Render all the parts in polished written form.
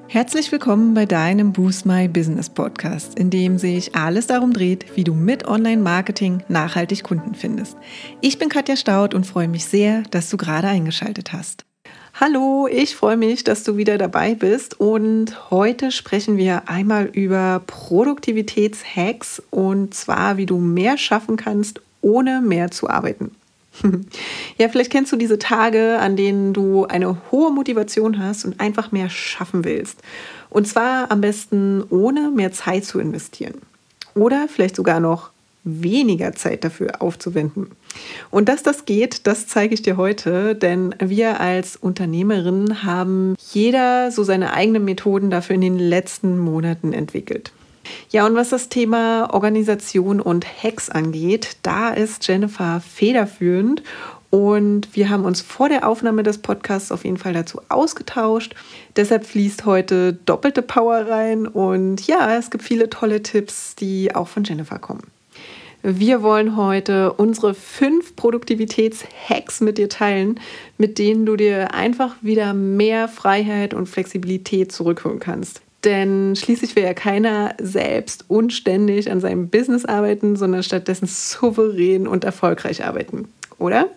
Herzlich willkommen bei deinem Boost My Business Podcast, in dem sich alles darum dreht, wie du mit Online-Marketing nachhaltig Kunden findest. Ich bin Katja Staud und freue mich sehr, dass du gerade eingeschaltet hast. Hallo, ich freue mich, dass du wieder dabei bist und heute sprechen wir einmal über Produktivitätshacks und zwar, wie du mehr schaffen kannst, ohne mehr zu arbeiten. Ja, vielleicht kennst du diese Tage, an denen du eine hohe Motivation hast und einfach mehr schaffen willst. Und zwar am besten ohne mehr Zeit zu investieren. Oder vielleicht sogar noch weniger Zeit dafür aufzuwenden. Und dass das geht, das zeige ich dir heute, denn wir als Unternehmerinnen haben jeder so seine eigenen Methoden dafür in den letzten Monaten entwickelt. Ja, und was das Thema Organisation und Hacks angeht, da ist Jennifer federführend und wir haben uns vor der Aufnahme des Podcasts auf jeden Fall dazu ausgetauscht. Deshalb fließt heute doppelte Power rein und ja, es gibt viele tolle Tipps, die auch von Jennifer kommen. Wir wollen heute unsere 5 Produktivitätshacks mit dir teilen, mit denen du dir einfach wieder mehr Freiheit und Flexibilität zurückholen kannst. Denn schließlich will ja keiner selbst und ständig an seinem Business arbeiten, sondern stattdessen souverän und erfolgreich arbeiten, oder?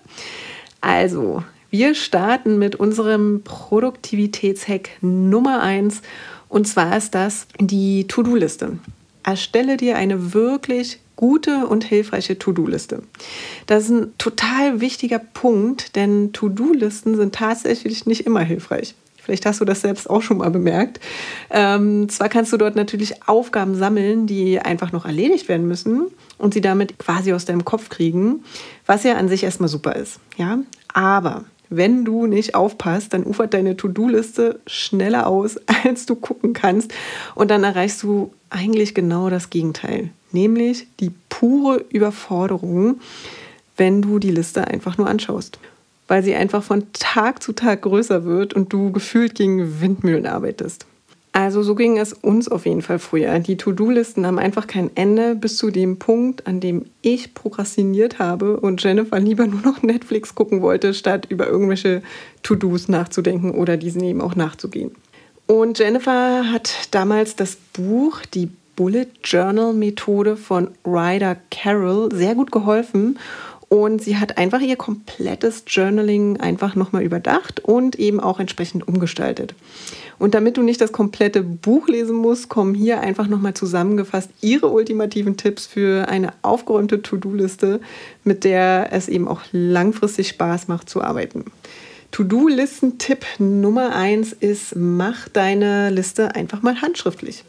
Also, wir starten mit unserem Produktivitätshack Nummer 1 und zwar ist das die To-Do-Liste. Erstelle dir eine wirklich gute und hilfreiche To-Do-Liste. Das ist ein total wichtiger Punkt, denn To-Do-Listen sind tatsächlich nicht immer hilfreich. Vielleicht hast du das selbst auch schon mal bemerkt. Zwar kannst du dort natürlich Aufgaben sammeln, die einfach noch erledigt werden müssen und sie damit quasi aus deinem Kopf kriegen, was ja an sich erstmal super ist. Ja? Aber wenn du nicht aufpasst, dann ufert deine To-Do-Liste schneller aus, als du gucken kannst. Und dann erreichst du eigentlich genau das Gegenteil, nämlich die pure Überforderung, wenn du die Liste einfach nur anschaust. Weil sie einfach von Tag zu Tag größer wird und du gefühlt gegen Windmühlen arbeitest. Also so ging es uns auf jeden Fall früher. Die To-Do-Listen haben einfach kein Ende bis zu dem Punkt, an dem ich prokrastiniert habe und Jennifer lieber nur noch Netflix gucken wollte, statt über irgendwelche To-Dos nachzudenken oder diesen eben auch nachzugehen. Und Jennifer hat damals das Buch Die Bullet Journal Methode von Ryder Carroll sehr gut geholfen. Und sie hat einfach ihr komplettes Journaling einfach nochmal überdacht und eben auch entsprechend umgestaltet. Und damit du nicht das komplette Buch lesen musst, kommen hier einfach nochmal zusammengefasst ihre ultimativen Tipps für eine aufgeräumte To-Do-Liste, mit der es eben auch langfristig Spaß macht zu arbeiten. To-Do-Listen-Tipp Nummer 1 ist, mach deine Liste einfach mal handschriftlich.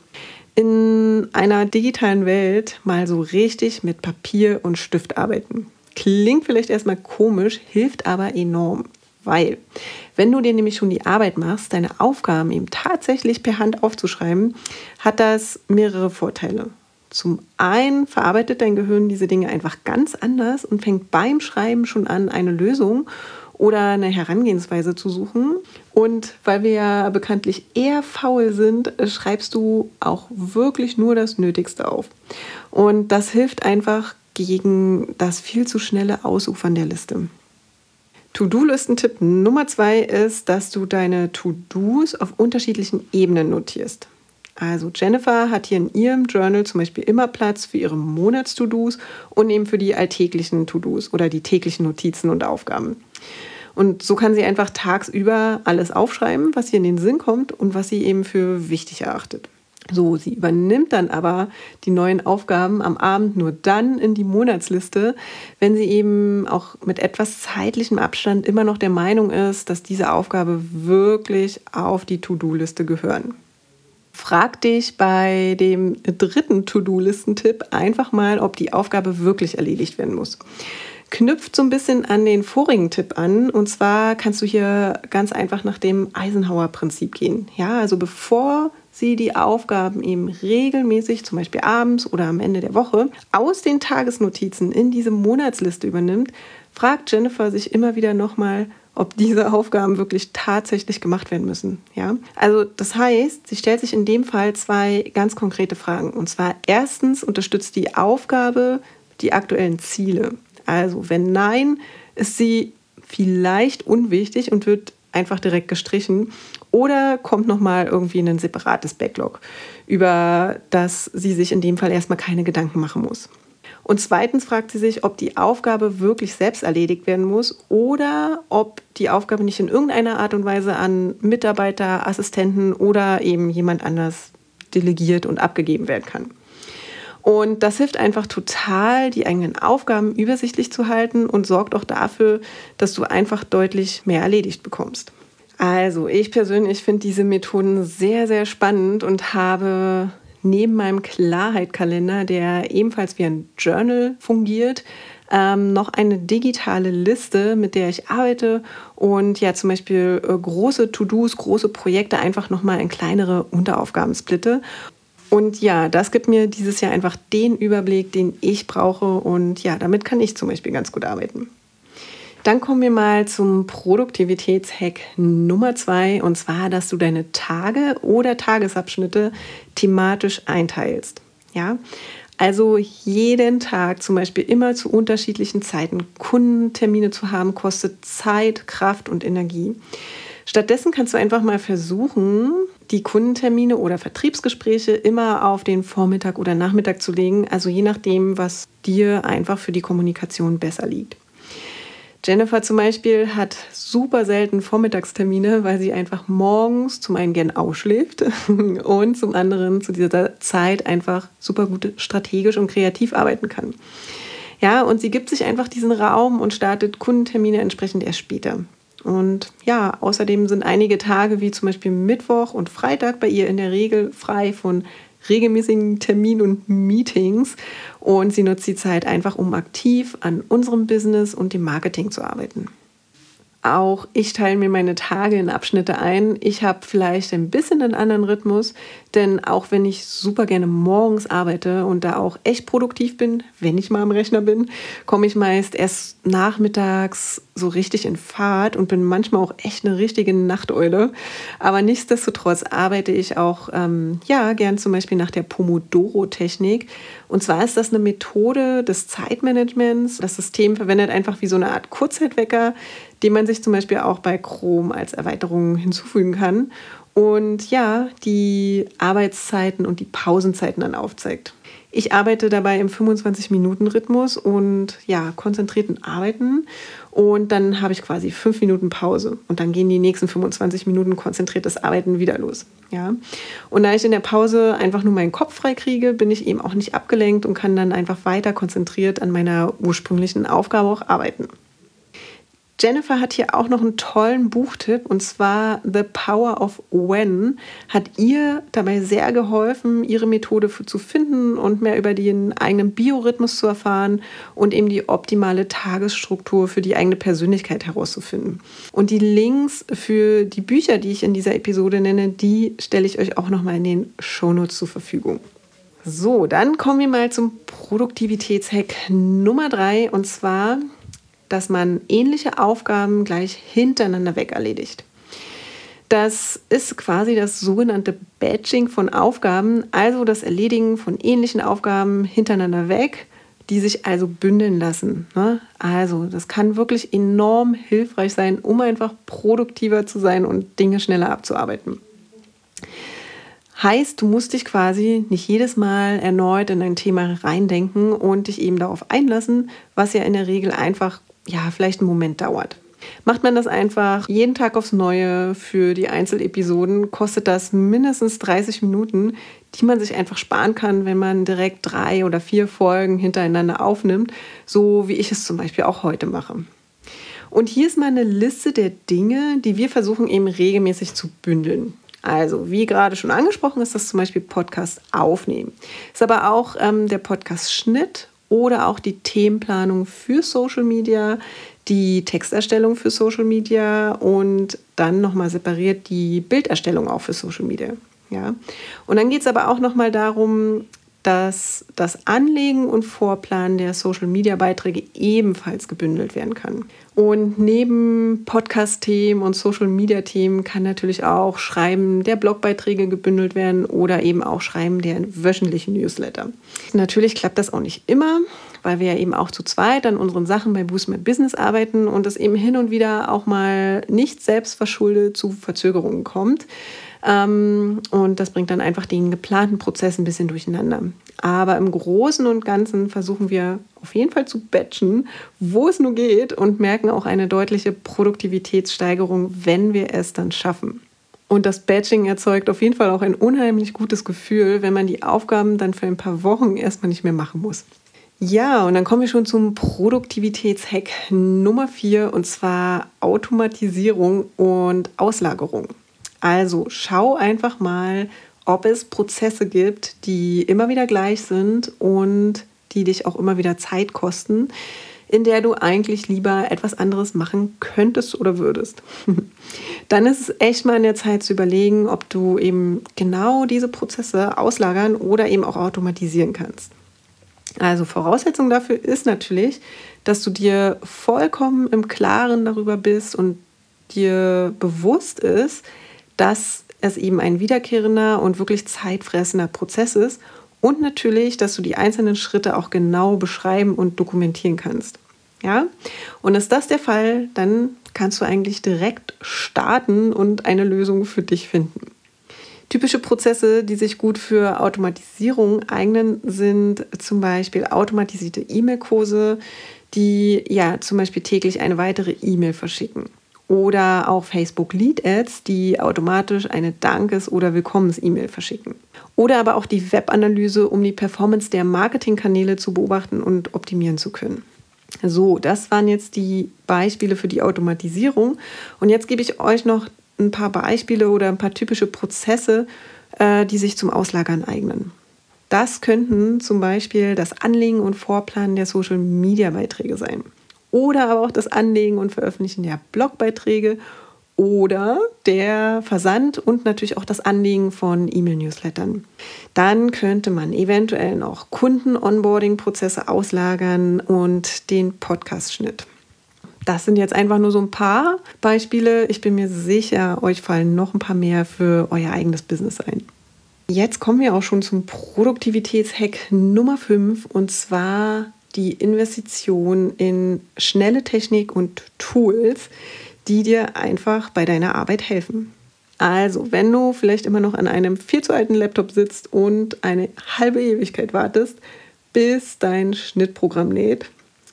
In einer digitalen Welt mal so richtig mit Papier und Stift arbeiten. Klingt vielleicht erstmal komisch, hilft aber enorm, weil wenn du dir nämlich schon die Arbeit machst, deine Aufgaben eben tatsächlich per Hand aufzuschreiben, hat das mehrere Vorteile. Zum einen verarbeitet dein Gehirn diese Dinge einfach ganz anders und fängt beim Schreiben schon an, eine Lösung oder eine Herangehensweise zu suchen. Und weil wir ja bekanntlich eher faul sind, schreibst du auch wirklich nur das Nötigste auf. Und das hilft einfach gegen das viel zu schnelle Ausufern der Liste. To-Do-Listen-Tipp Nummer 2 ist, dass du deine To-Dos auf unterschiedlichen Ebenen notierst. Also Jennifer hat hier in ihrem Journal zum Beispiel immer Platz für ihre Monats-To-Dos und eben für die alltäglichen To-Dos oder die täglichen Notizen und Aufgaben. Und so kann sie einfach tagsüber alles aufschreiben, was ihr in den Sinn kommt und was sie eben für wichtig erachtet. So, sie übernimmt dann aber die neuen Aufgaben am Abend nur dann in die Monatsliste, wenn sie eben auch mit etwas zeitlichem Abstand immer noch der Meinung ist, dass diese Aufgabe wirklich auf die To-Do-Liste gehören. Frag dich bei dem 3. To-Do-Listen-Tipp einfach mal, ob die Aufgabe wirklich erledigt werden muss. Knüpft so ein bisschen an den vorigen Tipp an. Und zwar kannst du hier ganz einfach nach dem Eisenhower-Prinzip gehen. Ja, also bevor sie die Aufgaben eben regelmäßig, zum Beispiel abends oder am Ende der Woche, aus den Tagesnotizen in diese Monatsliste übernimmt, fragt Jennifer sich immer wieder nochmal, ob diese Aufgaben wirklich tatsächlich gemacht werden müssen. Ja? Also das heißt, sie stellt sich in dem Fall 2 ganz konkrete Fragen. Und zwar erstens, unterstützt die Aufgabe die aktuellen Ziele? Also wenn nein, ist sie vielleicht unwichtig und wird einfach direkt gestrichen oder kommt nochmal irgendwie in ein separates Backlog, über das sie sich in dem Fall erstmal keine Gedanken machen muss. Und zweitens fragt sie sich, ob die Aufgabe wirklich selbst erledigt werden muss oder ob die Aufgabe nicht in irgendeiner Art und Weise an Mitarbeiter, Assistenten oder eben jemand anders delegiert und abgegeben werden kann. Und das hilft einfach total, die eigenen Aufgaben übersichtlich zu halten und sorgt auch dafür, dass du einfach deutlich mehr erledigt bekommst. Also ich persönlich finde diese Methoden sehr, sehr spannend und habe neben meinem Klarheit-Kalender, der ebenfalls wie ein Journal fungiert, noch eine digitale Liste, mit der ich arbeite und ja zum Beispiel große To-Dos, große Projekte einfach nochmal in kleinere Unteraufgaben splitte. Und ja, das gibt mir dieses Jahr einfach den Überblick, den ich brauche und ja, damit kann ich zum Beispiel ganz gut arbeiten. Dann kommen wir mal zum Produktivitätshack Nummer 2 und zwar, dass du deine Tage oder Tagesabschnitte thematisch einteilst. Ja? Also jeden Tag zum Beispiel immer zu unterschiedlichen Zeiten Kundentermine zu haben, kostet Zeit, Kraft und Energie. Stattdessen kannst du einfach mal versuchen, die Kundentermine oder Vertriebsgespräche immer auf den Vormittag oder Nachmittag zu legen, also je nachdem, was dir einfach für die Kommunikation besser liegt. Jennifer zum Beispiel hat super selten Vormittagstermine, weil sie einfach morgens zum einen gern ausschläft und zum anderen zu dieser Zeit einfach super gut strategisch und kreativ arbeiten kann. Ja, und sie gibt sich einfach diesen Raum und startet Kundentermine entsprechend erst später. Und ja, außerdem sind einige Tage wie zum Beispiel Mittwoch und Freitag bei ihr in der Regel frei von regelmäßigen Terminen und Meetings und sie nutzt die Zeit einfach, um aktiv an unserem Business und dem Marketing zu arbeiten. Auch ich teile mir meine Tage in Abschnitte ein. Ich habe vielleicht ein bisschen einen anderen Rhythmus, denn auch wenn ich super gerne morgens arbeite und da auch echt produktiv bin, wenn ich mal am Rechner bin, komme ich meist erst nachmittags so richtig in Fahrt und bin manchmal auch echt eine richtige Nachteule. Aber nichtsdestotrotz arbeite ich auch gern zum Beispiel nach der Pomodoro-Technik. Und zwar ist das eine Methode des Zeitmanagements. Das System verwendet einfach wie so eine Art Kurzzeitwecker, den man sich zum Beispiel auch bei Chrome als Erweiterung hinzufügen kann und ja, die Arbeitszeiten und die Pausenzeiten dann aufzeigt. Ich arbeite dabei im 25-Minuten-Rhythmus und ja, konzentrierten Arbeiten und dann habe ich quasi 5 Minuten Pause und dann gehen die nächsten 25 Minuten konzentriertes Arbeiten wieder los. Ja? Und da ich in der Pause einfach nur meinen Kopf frei kriege, bin ich eben auch nicht abgelenkt und kann dann einfach weiter konzentriert an meiner ursprünglichen Aufgabe auch arbeiten. Jennifer hat hier auch noch einen tollen Buchtipp und zwar The Power of When hat ihr dabei sehr geholfen, ihre Methode zu finden und mehr über den eigenen Biorhythmus zu erfahren und eben die optimale Tagesstruktur für die eigene Persönlichkeit herauszufinden. Und die Links für die Bücher, die ich in dieser Episode nenne, die stelle ich euch auch nochmal in den Shownotes zur Verfügung. So, dann kommen wir mal zum Produktivitätshack Nummer 3 und zwar, dass man ähnliche Aufgaben gleich hintereinander weg erledigt. Das ist quasi das sogenannte Batching von Aufgaben, also das Erledigen von ähnlichen Aufgaben hintereinander weg, die sich also bündeln lassen. Also das kann wirklich enorm hilfreich sein, um einfach produktiver zu sein und Dinge schneller abzuarbeiten. Heißt, du musst dich quasi nicht jedes Mal erneut in ein Thema reindenken und dich eben darauf einlassen, was ja in der Regel einfach vielleicht einen Moment dauert. Macht man das einfach jeden Tag aufs Neue für die Einzelepisoden, kostet das mindestens 30 Minuten, die man sich einfach sparen kann, wenn man direkt 3 oder 4 Folgen hintereinander aufnimmt, so wie ich es zum Beispiel auch heute mache. Und hier ist mal eine Liste der Dinge, die wir versuchen eben regelmäßig zu bündeln. Also, wie gerade schon angesprochen, ist das zum Beispiel Podcast aufnehmen. Ist aber auch der Podcast-Schnitt oder auch die Themenplanung für Social Media, die Texterstellung für Social Media und dann nochmal separiert die Bilderstellung auch für Social Media. Ja? Und dann geht es aber auch nochmal darum, dass das Anlegen und Vorplanen der Social-Media-Beiträge ebenfalls gebündelt werden kann. Und neben Podcast-Themen und Social-Media-Themen kann natürlich auch Schreiben der Blogbeiträge gebündelt werden oder eben auch Schreiben der wöchentlichen Newsletter. Natürlich klappt das auch nicht immer, weil wir ja eben auch zu zweit an unseren Sachen bei Boost My Business arbeiten und es eben hin und wieder auch mal nicht selbstverschuldet zu Verzögerungen kommt. Und das bringt dann einfach den geplanten Prozess ein bisschen durcheinander. Aber im Großen und Ganzen versuchen wir auf jeden Fall zu batchen, wo es nur geht und merken auch eine deutliche Produktivitätssteigerung, wenn wir es dann schaffen. Und das Batching erzeugt auf jeden Fall auch ein unheimlich gutes Gefühl, wenn man die Aufgaben dann für ein paar Wochen erstmal nicht mehr machen muss. Ja, und dann kommen wir schon zum Produktivitätshack Nummer 4 und zwar Automatisierung und Auslagerung. Also schau einfach mal, ob es Prozesse gibt, die immer wieder gleich sind und die dich auch immer wieder Zeit kosten, in der du eigentlich lieber etwas anderes machen könntest oder würdest. Dann ist es echt mal an der Zeit zu überlegen, ob du eben genau diese Prozesse auslagern oder eben auch automatisieren kannst. Also Voraussetzung dafür ist natürlich, dass du dir vollkommen im Klaren darüber bist und dir bewusst ist, dass es eben ein wiederkehrender und wirklich zeitfressender Prozess ist und natürlich, dass du die einzelnen Schritte auch genau beschreiben und dokumentieren kannst. Ja? Und ist das der Fall, dann kannst du eigentlich direkt starten und eine Lösung für dich finden. Typische Prozesse, die sich gut für Automatisierung eignen, sind zum Beispiel automatisierte E-Mail-Kurse, die ja zum Beispiel täglich eine weitere E-Mail verschicken. Oder auch Facebook Lead Ads, die automatisch eine Dankes- oder Willkommens-E-Mail verschicken. Oder aber auch die Webanalyse, um die Performance der Marketingkanäle zu beobachten und optimieren zu können. So, das waren jetzt die Beispiele für die Automatisierung. Und jetzt gebe ich euch noch ein paar Beispiele oder ein paar typische Prozesse, die sich zum Auslagern eignen. Das könnten zum Beispiel das Anlegen und Vorplanen der Social-Media-Beiträge sein. Oder aber auch das Anlegen und Veröffentlichen der Blogbeiträge oder der Versand und natürlich auch das Anlegen von E-Mail-Newslettern. Dann könnte man eventuell noch Kunden-Onboarding-Prozesse auslagern und den Podcast-Schnitt. Das sind jetzt einfach nur so ein paar Beispiele. Ich bin mir sicher, euch fallen noch ein paar mehr für euer eigenes Business ein. Jetzt kommen wir auch schon zum Produktivitätshack Nummer 5 und zwar die Investition in schnelle Technik und Tools, die dir einfach bei deiner Arbeit helfen. Also, wenn du vielleicht immer noch an einem viel zu alten Laptop sitzt und eine halbe Ewigkeit wartest, bis dein Schnittprogramm lädt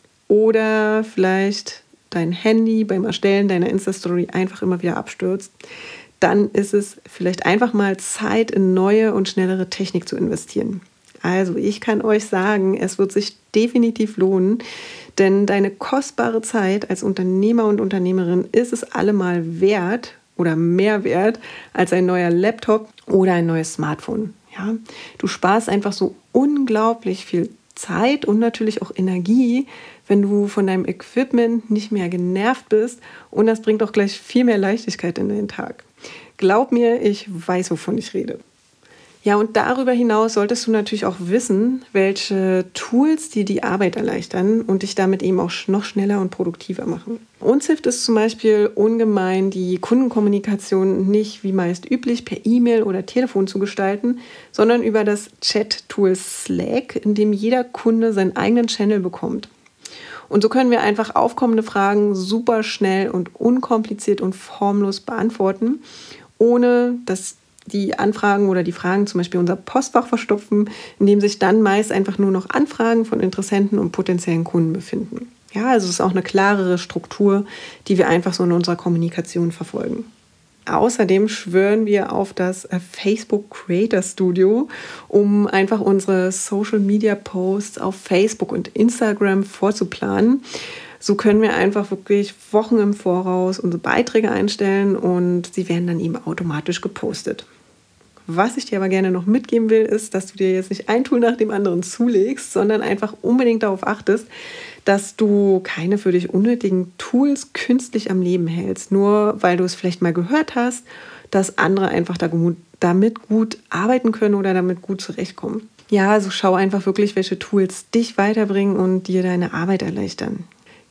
oder vielleicht dein Handy beim Erstellen deiner Insta-Story einfach immer wieder abstürzt, dann ist es vielleicht einfach mal Zeit, in neue und schnellere Technik zu investieren. Also ich kann euch sagen, es wird sich definitiv lohnen, denn deine kostbare Zeit als Unternehmer und Unternehmerin ist es allemal wert oder mehr wert als ein neuer Laptop oder ein neues Smartphone. Ja? Du sparst einfach so unglaublich viel Zeit und natürlich auch Energie, wenn du von deinem Equipment nicht mehr genervt bist und das bringt auch gleich viel mehr Leichtigkeit in den Tag. Glaub mir, ich weiß, wovon ich rede. Ja, und darüber hinaus solltest du natürlich auch wissen, welche Tools dir die Arbeit erleichtern und dich damit eben auch noch schneller und produktiver machen. Uns hilft es zum Beispiel ungemein, die Kundenkommunikation nicht wie meist üblich per E-Mail oder Telefon zu gestalten, sondern über das Chat-Tool Slack, in dem jeder Kunde seinen eigenen Channel bekommt. Und so können wir einfach aufkommende Fragen super schnell und unkompliziert und formlos beantworten, ohne dass die Anfragen oder die Fragen zum Beispiel unser Postfach verstopfen, in dem sich dann meist einfach nur noch Anfragen von Interessenten und potenziellen Kunden befinden. Ja, also es ist auch eine klarere Struktur, die wir einfach so in unserer Kommunikation verfolgen. Außerdem schwören wir auf das Facebook Creator Studio, um einfach unsere Social Media Posts auf Facebook und Instagram vorzuplanen. So können wir einfach wirklich Wochen im Voraus unsere Beiträge einstellen und sie werden dann eben automatisch gepostet. Was ich dir aber gerne noch mitgeben will, ist, dass du dir jetzt nicht ein Tool nach dem anderen zulegst, sondern einfach unbedingt darauf achtest, dass du keine für dich unnötigen Tools künstlich am Leben hältst, nur weil du es vielleicht mal gehört hast, dass andere einfach damit gut arbeiten können oder damit gut zurechtkommen. Ja, also schau einfach wirklich, welche Tools dich weiterbringen und dir deine Arbeit erleichtern.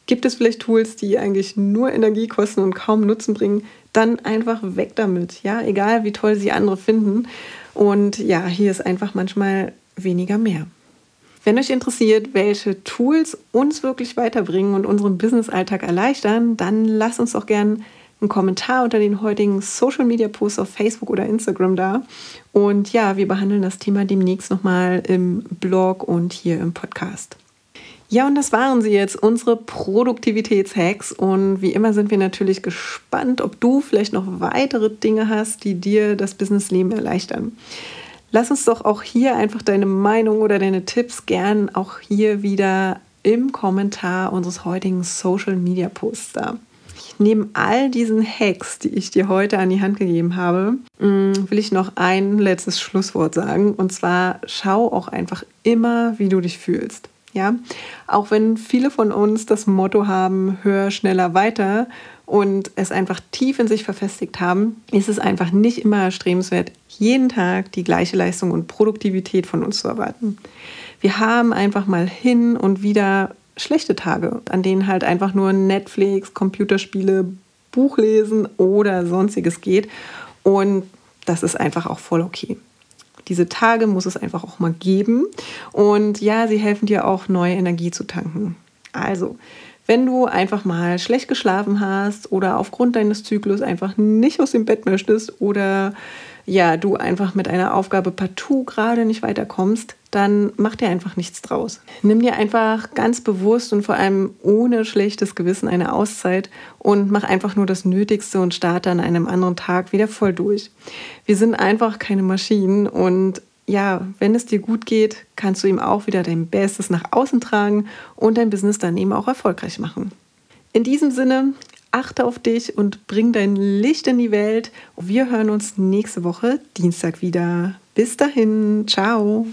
Gibt es vielleicht Tools, die eigentlich nur Energie kosten und kaum Nutzen bringen? Dann einfach weg damit, ja, egal wie toll sie andere finden. Und ja, hier ist einfach manchmal weniger mehr. Wenn euch interessiert, welche Tools uns wirklich weiterbringen und unseren Business-Alltag erleichtern, dann lasst uns doch gerne einen Kommentar unter den heutigen Social-Media-Posts auf Facebook oder Instagram da. Und ja, wir behandeln das Thema demnächst nochmal im Blog und hier im Podcast. Ja, und das waren sie jetzt, unsere Produktivitätshacks. Und wie immer sind wir natürlich gespannt, ob du vielleicht noch weitere Dinge hast, die dir das Businessleben erleichtern. Lass uns doch auch hier einfach deine Meinung oder deine Tipps gern auch hier wieder im Kommentar unseres heutigen Social-Media-Posts da. Neben all diesen Hacks, die ich dir heute an die Hand gegeben habe, will ich noch ein letztes Schlusswort sagen. Und zwar, schau auch einfach immer, wie du dich fühlst. Ja? Auch wenn viele von uns das Motto haben, höher, schneller, weiter und es einfach tief in sich verfestigt haben, ist es einfach nicht immer erstrebenswert, jeden Tag die gleiche Leistung und Produktivität von uns zu erwarten. Wir haben einfach mal hin und wieder schlechte Tage, an denen halt einfach nur Netflix, Computerspiele, Buchlesen oder sonstiges geht. Und das ist einfach auch voll okay. Diese Tage muss es einfach auch mal geben. Und ja, sie helfen dir auch, neue Energie zu tanken. Also, wenn du einfach mal schlecht geschlafen hast oder aufgrund deines Zyklus einfach nicht aus dem Bett möchtest oder ja, du einfach mit einer Aufgabe partout gerade nicht weiterkommst, dann mach dir einfach nichts draus. Nimm dir einfach ganz bewusst und vor allem ohne schlechtes Gewissen eine Auszeit und mach einfach nur das Nötigste und starte an einem anderen Tag wieder voll durch. Wir sind einfach keine Maschinen und ja, wenn es dir gut geht, kannst du ihm auch wieder dein Bestes nach außen tragen und dein Business dann eben auch erfolgreich machen. In diesem Sinne, achte auf dich und bring dein Licht in die Welt. Wir hören uns nächste Woche Dienstag wieder. Bis dahin, ciao.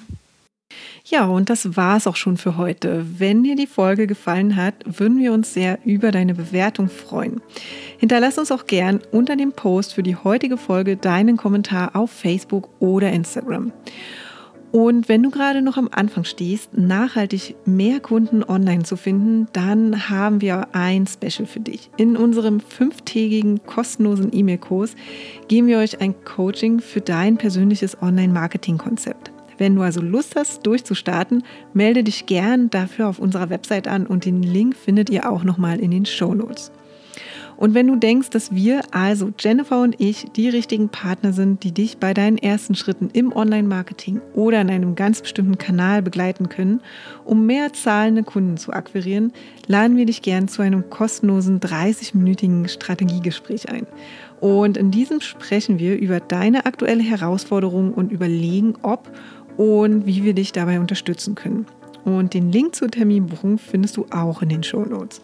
Ja, und das war's auch schon für heute. Wenn dir die Folge gefallen hat, würden wir uns sehr über deine Bewertung freuen. Hinterlass uns auch gern unter dem Post für die heutige Folge deinen Kommentar auf Facebook oder Instagram. Und wenn du gerade noch am Anfang stehst, nachhaltig mehr Kunden online zu finden, dann haben wir ein Special für dich. In unserem 5-tägigen kostenlosen E-Mail-Kurs geben wir euch ein Coaching für dein persönliches Online-Marketing-Konzept. Wenn du also Lust hast, durchzustarten, melde dich gern dafür auf unserer Website an und den Link findet ihr auch nochmal in den Shownotes. Und wenn du denkst, dass wir, also Jennifer und ich, die richtigen Partner sind, die dich bei deinen ersten Schritten im Online-Marketing oder in einem ganz bestimmten Kanal begleiten können, um mehr zahlende Kunden zu akquirieren, laden wir dich gern zu einem kostenlosen 30-minütigen Strategiegespräch ein. Und in diesem sprechen wir über deine aktuelle Herausforderung und überlegen, ob und wie wir dich dabei unterstützen können. Und den Link zur Terminbuchung findest du auch in den Shownotes.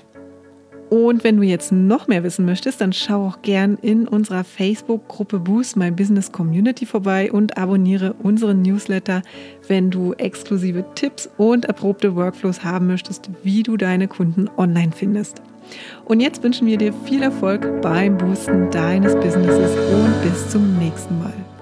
Und wenn du jetzt noch mehr wissen möchtest, dann schau auch gern in unserer Facebook-Gruppe Boost My Business Community vorbei und abonniere unseren Newsletter, wenn du exklusive Tipps und erprobte Workflows haben möchtest, wie du deine Kunden online findest. Und jetzt wünschen wir dir viel Erfolg beim Boosten deines Businesses und bis zum nächsten Mal.